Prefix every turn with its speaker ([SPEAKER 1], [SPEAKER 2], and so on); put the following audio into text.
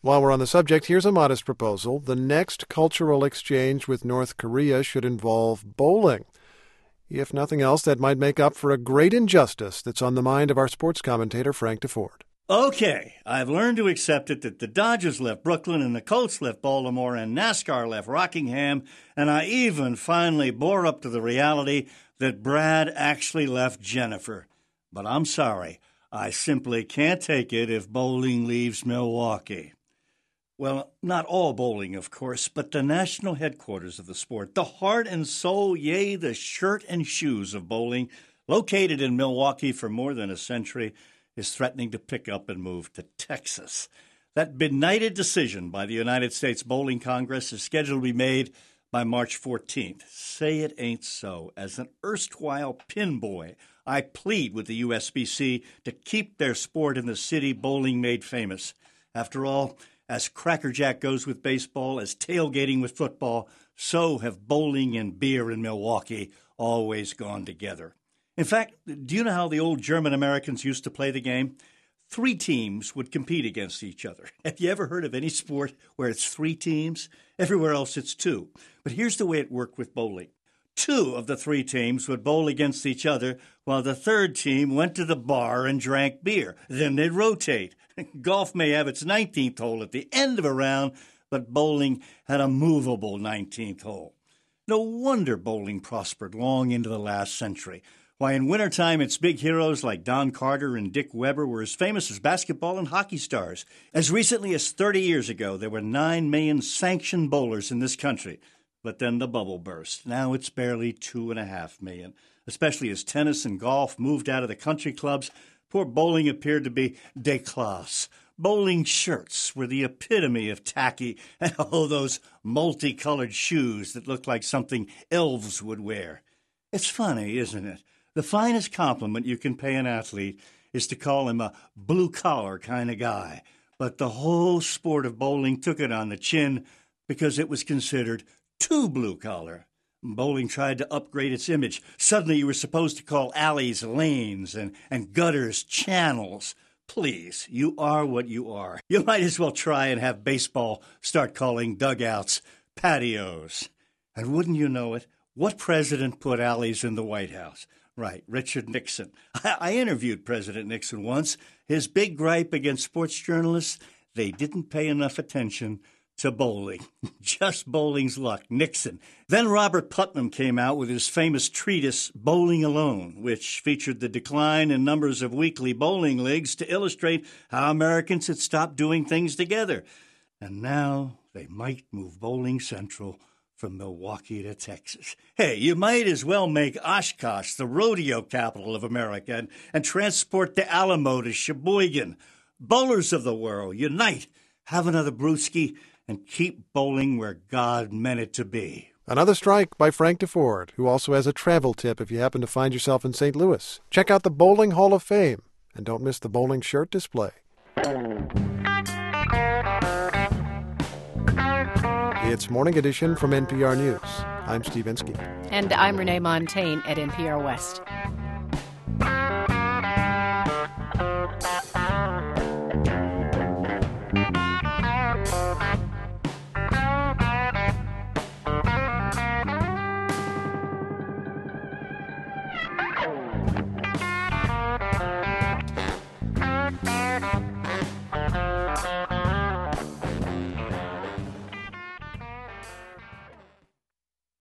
[SPEAKER 1] While we're on the subject, here's a modest proposal. The next cultural exchange with North Korea should involve bowling. If nothing else, that might make up for a great injustice that's on the mind of our sports commentator, Frank DeFord.
[SPEAKER 2] Okay, I've learned to accept it that the Dodgers left Brooklyn and the Colts left Baltimore and NASCAR left Rockingham, and I even finally bore up to the reality that Brad actually left Jennifer. But I'm sorry, I simply can't take it if bowling leaves Milwaukee. Well, not all bowling, of course, but the national headquarters of the sport, the heart and soul, yea, the shirt and shoes of bowling, located in Milwaukee for more than a century, is threatening to pick up and move to Texas. That benighted decision by the United States Bowling Congress is scheduled to be made by March 14th. Say it ain't so. As an erstwhile pin boy, I plead with the USBC to keep their sport in the city bowling made famous. After all, as crackerjack goes with baseball, as tailgating with football, so have bowling and beer in Milwaukee always gone together. In fact, do you know how the old German Americans used to play the game? 3 teams would compete against each other. Have you ever heard of any sport where it's 3 teams? Everywhere else it's 2. But here's the way it worked with bowling. 2 of the 3 teams would bowl against each other, while the third team went to the bar and drank beer. Then they'd rotate. Golf may have its 19th hole at the end of a round, but bowling had a movable 19th hole. No wonder bowling prospered long into the last century. Why, in wintertime, its big heroes like Don Carter and Dick Weber were as famous as basketball and hockey stars. As recently as 30 years ago, there were 9 million sanctioned bowlers in this country. But then the bubble burst. Now it's barely 2.5 million. Especially as tennis and golf moved out of the country clubs, poor bowling appeared to be déclassé. Bowling shirts were the epitome of tacky, and all those multicolored shoes that looked like something elves would wear. It's funny, isn't it? The finest compliment you can pay an athlete is to call him a blue-collar kind of guy. But the whole sport of bowling took it on the chin because it was considered too blue-collar. Bowling tried to upgrade its image. Suddenly you were supposed to call alleys lanes and gutters channels. Please, you are what you are. You might as well try and have baseball start calling dugouts patios. And wouldn't you know it, what president put alleys in the White House? Right, Richard Nixon. I interviewed President Nixon once. His big gripe against sports journalists, they didn't pay enough attention to bowling. Just bowling's luck, Nixon. Then Robert Putnam came out with his famous treatise, Bowling Alone, which featured the decline in numbers of weekly bowling leagues to illustrate how Americans had stopped doing things together. And now they might move Bowling Central from Milwaukee to Texas. Hey, you might as well make Oshkosh the rodeo capital of America and transport the Alamo to Sheboygan. Bowlers of the world, unite, have another brewski, and keep bowling where God meant it to be.
[SPEAKER 1] Another strike by Frank DeFord, who also has a travel tip if you happen to find yourself in St. Louis. Check out the Bowling Hall of Fame, and don't miss the bowling shirt display. It's Morning Edition from NPR News. I'm Steve Inskeep.
[SPEAKER 3] And I'm Renee Montaigne at NPR West.